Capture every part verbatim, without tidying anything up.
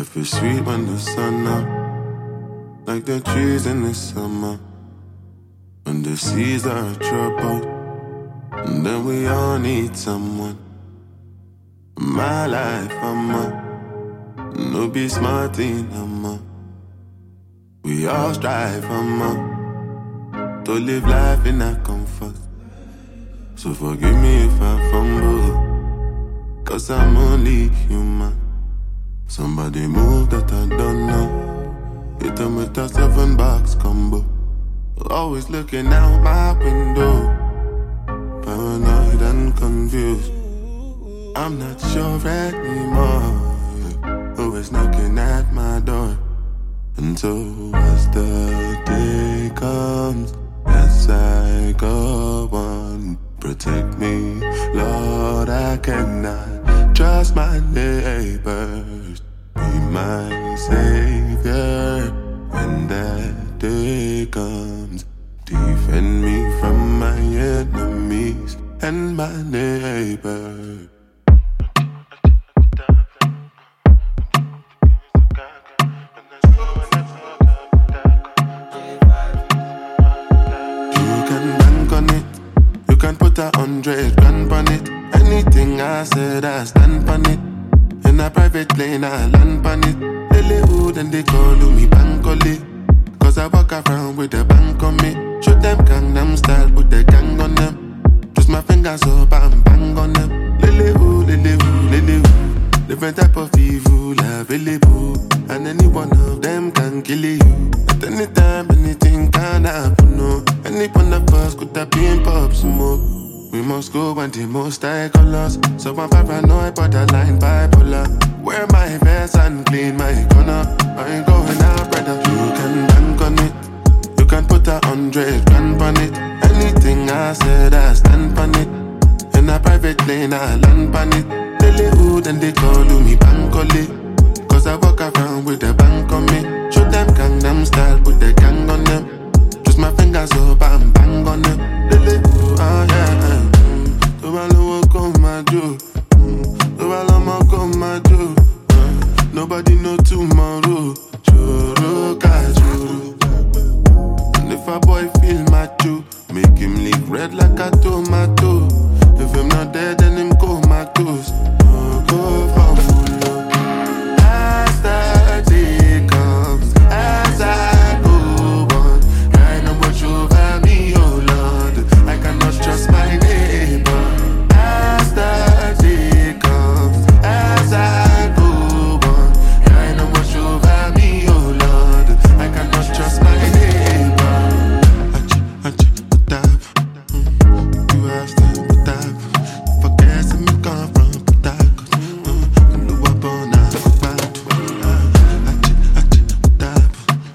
feels sweet when the sun up, like the trees in the summer. When the seas are troubled, and then we all need someone. My life, I'm a no be smart in a we all strive, I'm a to live life in a comfort. So forgive me if I fumble, cause I'm only human. Somebody move that I don't know. Hit them with a seven box combo. Always looking out my window, paranoid and confused. I'm not sure anymore who is knocking at my door. And so as the day comes, as I go on, protect me, Lord, I cannot trust my neighbors. Be my savior when that day comes. Defend me from my enemies and my neighbors. A hundred grand on it. Anything I said, I stand on it. In a private plane, I land on it. Lily hood and they call me Bankole. Cause I walk around with a bank on me. Show them Gangnam style, put the gang on them. Twist my fingers up and bang on them. Lily hood, lily hood, lily hood. Different type of evil available, and any one of them can kill you. At any time, anything can happen, no. Any one of us could have been pop smoke. We must go and the most high colors. So I'm paranoid, borderline bipolar. Wear my vest and clean my corner. I ain't going out, brother. You can bank on it. You can put a hundred grand on it. Anything I said, I stand on it. In a private plane, I land on it. Lily hood and they call me Bankole. Cause I walk around with a bank on me. Show them Gangnam style, put the gang on them. Twist my fingers up and bang on them. Lily hood, oh yeah. So I know what come my do. So I know what come my do. Nobody know tomorrow. Choro kajuru. And if a boy feel macho, make him lick red like a tomato. If I'm not dead, then him go comatose. Oh, go for full. As the day comes, as I go on, I know what over me, oh Lord. I cannot trust my neighbor. As the day comes, as I go on, I know what over me, oh Lord. I cannot trust my neighbor. Achi, achi, tap. You have to tap. Forget me come from Patago. I know I'm born out of bad. Achi, achi, tap.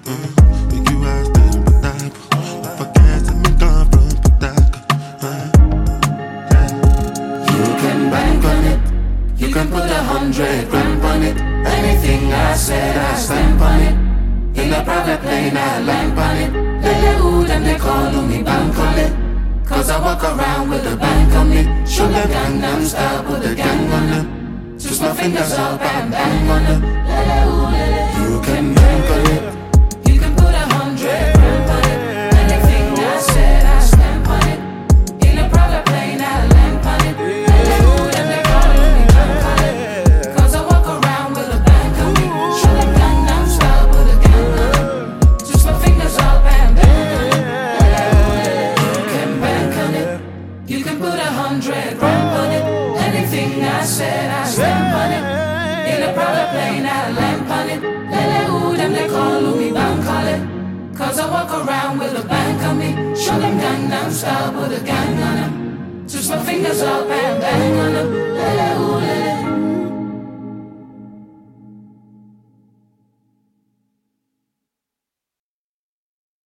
You have to tap. Forget me come from Patago. You can bank on it. You can put a hundred grand on it. Anything I said, I stand on it. In a private plane, I land on it. Lily hood and they call me Bankole. Cause I walk around with a bank on me. Show them Gangnam style, put the gang on them. Twist my fingers up and bang on them. Lily hood, lily hood. You can bank on it. You can put a hundred grand on it. Anything I said, I stand on it. In a private plane, I land on it. Lily hood and they call me Bankole. Cause I walk around with a bank on me. Show them Gangnam style, put the gang on them. Twist my fingers up and bang on it. You can put a hundred grand on it. Anything I said, I stand on it. In a private plane, I land on it. Lily hood and they call me Bankole. Cause I walk around with a bank on me. Show them Gangnam style, put a gang on them. Twist my fingers up and bang on them.